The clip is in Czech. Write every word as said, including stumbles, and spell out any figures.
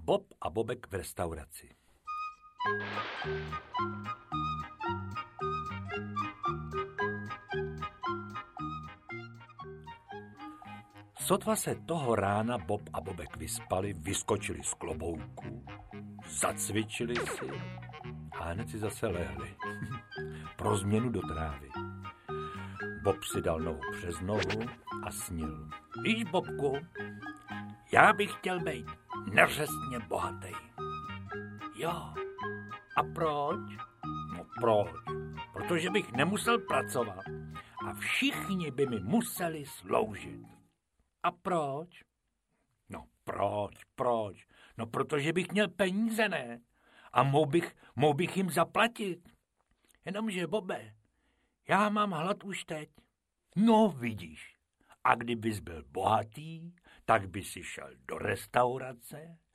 Bob a Bobek v restauraci. Sotva se toho rána Bob a Bobek vyspali, vyskočili z klobouku, zacvičili si a hned si zase lehli. Pro změnu do trávy. Bob si dal nohu přes nohu a snil. Víš, Bobku, já bych chtěl být neřestně bohatý. Jo. A proč? No proč? Protože bych nemusel pracovat a všichni by mi museli sloužit. A proč? No proč, proč? No protože bych měl peníze, ne? A mohl bych, mohl bych jim zaplatit. Jenomže, Bobe, já mám hlad už teď. No vidíš, a kdybys byl bohatý, tak by si šel do restaurace,